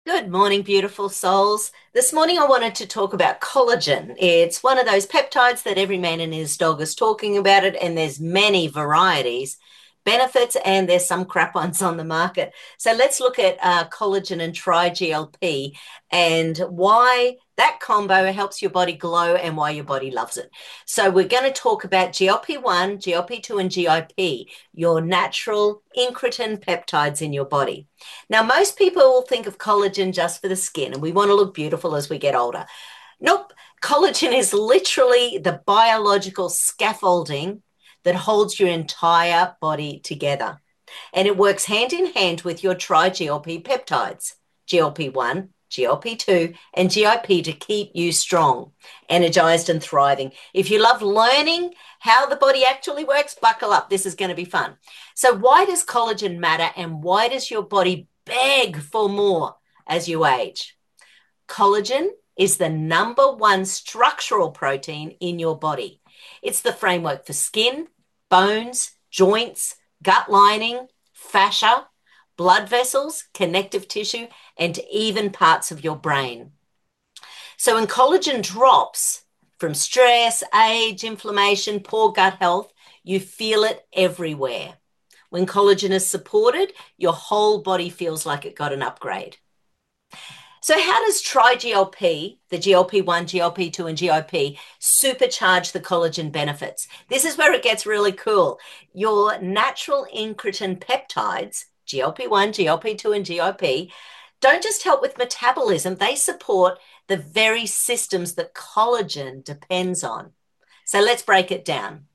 Good morning, beautiful souls. This morning I wanted to talk about collagen. It's one of those peptides that every man and his dog is talking about it, and there's many varieties, benefits, and there's some crap ones on the market. So let's look at collagen and tri-GLP and why that combo helps your body glow and why your body loves it. So we're going to talk about GLP-1, GLP-2, and GIP, your natural incretin peptides in your body. Now, most people will think of collagen just for the skin, and we want to look beautiful as we get older. Nope. Collagen is literally the biological scaffolding that holds your entire body together. And it works hand in hand with your tri-GLP peptides, GLP-1, GLP-2, and GIP to keep you strong, energized, and thriving. If you love learning how the body actually works, buckle up. This is going to be fun. So, why does collagen matter, and why does your body beg for more as you age? Collagen is the number one structural protein in your body. It's the framework for skin, bones, joints, gut lining, fascia, blood vessels, connective tissue, and even parts of your brain. So when collagen drops from stress, age, inflammation, poor gut health, you feel it everywhere. When collagen is supported, your whole body feels like it got an upgrade. So how does tri-GLP, the GLP-1, GLP-2, and GIP, supercharge the collagen benefits? This is where it gets really cool. Your natural incretin peptides, GLP-1, GLP-2, and GIP, don't just help with metabolism, they support the very systems that collagen depends on. So let's break it down.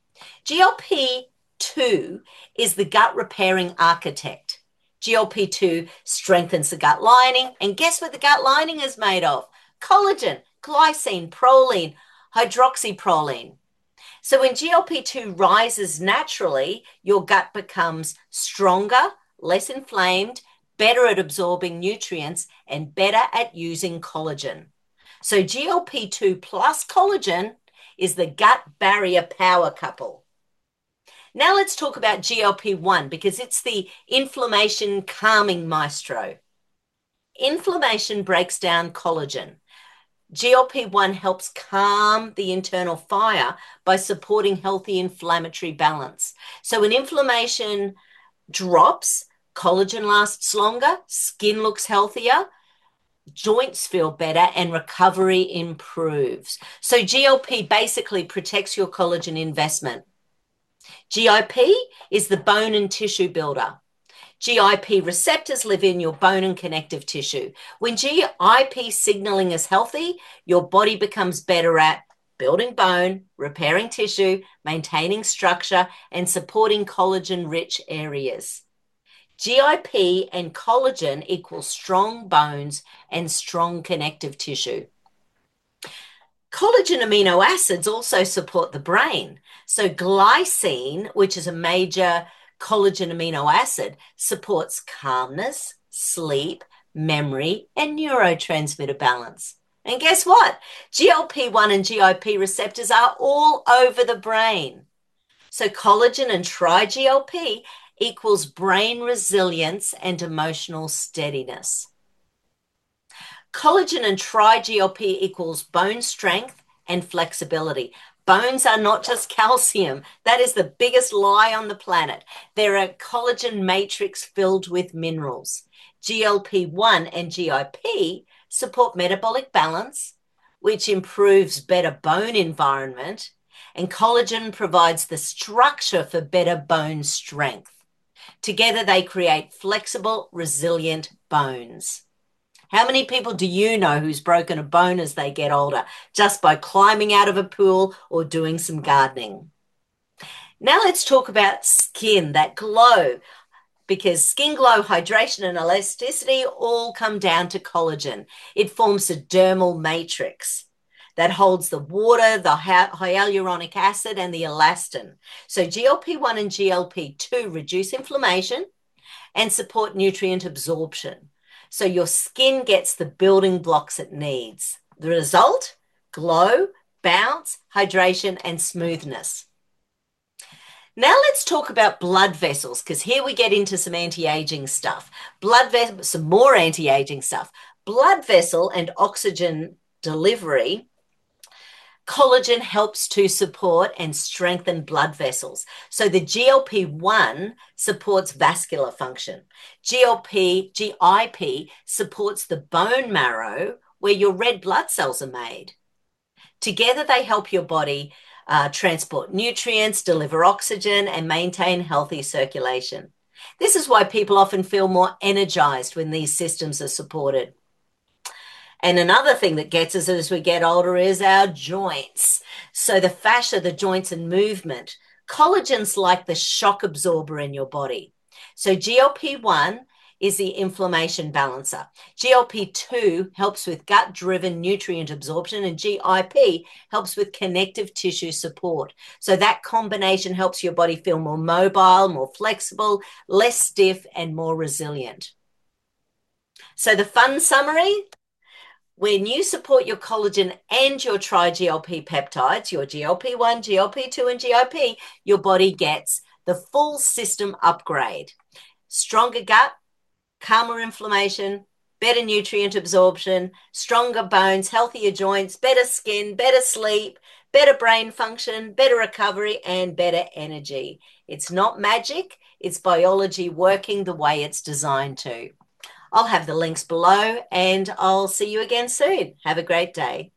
GLP-2 is the gut repairing architect. GLP-2 strengthens the gut lining. And guess what the gut lining is made of? Collagen, glycine, proline, hydroxyproline. So when GLP-2 rises naturally, your gut becomes stronger, less inflamed, better at absorbing nutrients, and better at using collagen. So GLP-2 plus collagen is the gut barrier power couple. Now let's talk about GLP-1 because it's the inflammation calming maestro. Inflammation breaks down collagen. GLP-1 helps calm the internal fire by supporting healthy inflammatory balance. So when inflammation drops, collagen lasts longer, skin looks healthier, joints feel better, and recovery improves. So GLP basically protects your collagen investment. GIP is the bone and tissue builder. GIP receptors live in your bone and connective tissue. When GIP signaling is healthy, your body becomes better at building bone, repairing tissue, maintaining structure, and supporting collagen-rich areas. GIP and collagen equals strong bones and strong connective tissue. Collagen amino acids also support the brain. So glycine, which is a major collagen amino acid, supports calmness, sleep, memory, and neurotransmitter balance. And guess what? GLP-1 and GIP receptors are all over the brain. So collagen and tri-GLP equals brain resilience and emotional steadiness. Collagen and tri-GLP equals bone strength and flexibility. Bones are not just calcium. That is the biggest lie on the planet. They're a collagen matrix filled with minerals. GLP-1 and GIP support metabolic balance, which improves better bone environment, and collagen provides the structure for better bone strength. Together, they create flexible, resilient bones. How many people do you know who's broken a bone as they get older just by climbing out of a pool or doing some gardening? Now let's talk about skin, that glow, because skin glow, hydration, and elasticity all come down to collagen. It forms a dermal matrix that holds the water, the hyaluronic acid, and the elastin. So GLP-1 and GLP-2 reduce inflammation and support nutrient absorption. So your skin gets the building blocks it needs. The result? Glow, bounce, hydration, and smoothness. Now let's talk about blood vessels, because here we get into some anti-aging stuff. Some more anti-aging stuff. blood vessel and oxygen delivery, collagen helps to support and strengthen blood vessels. So the GLP-1 supports vascular function. GIP supports the bone marrow where your red blood cells are made. Together, they help your body transport nutrients, deliver oxygen, and maintain healthy circulation. This is why people often feel more energized when these systems are supported. And another thing that gets us as we get older is our joints. So the fascia, the joints and movement. Collagen's like the shock absorber in your body. So GLP-1 is the inflammation balancer. GLP-2 helps with gut-driven nutrient absorption, and GIP helps with connective tissue support. So that combination helps your body feel more mobile, more flexible, less stiff, and more resilient. So the fun summary: when you support your collagen and your tri-GLP peptides, your GLP-1, GLP-2, and GIP, your body gets the full system upgrade. Stronger gut, calmer inflammation, better nutrient absorption, stronger bones, healthier joints, better skin, better sleep, better brain function, better recovery, and better energy. It's not magic. It's biology working the way it's designed to. I'll have the links below and I'll see you again soon. Have a great day.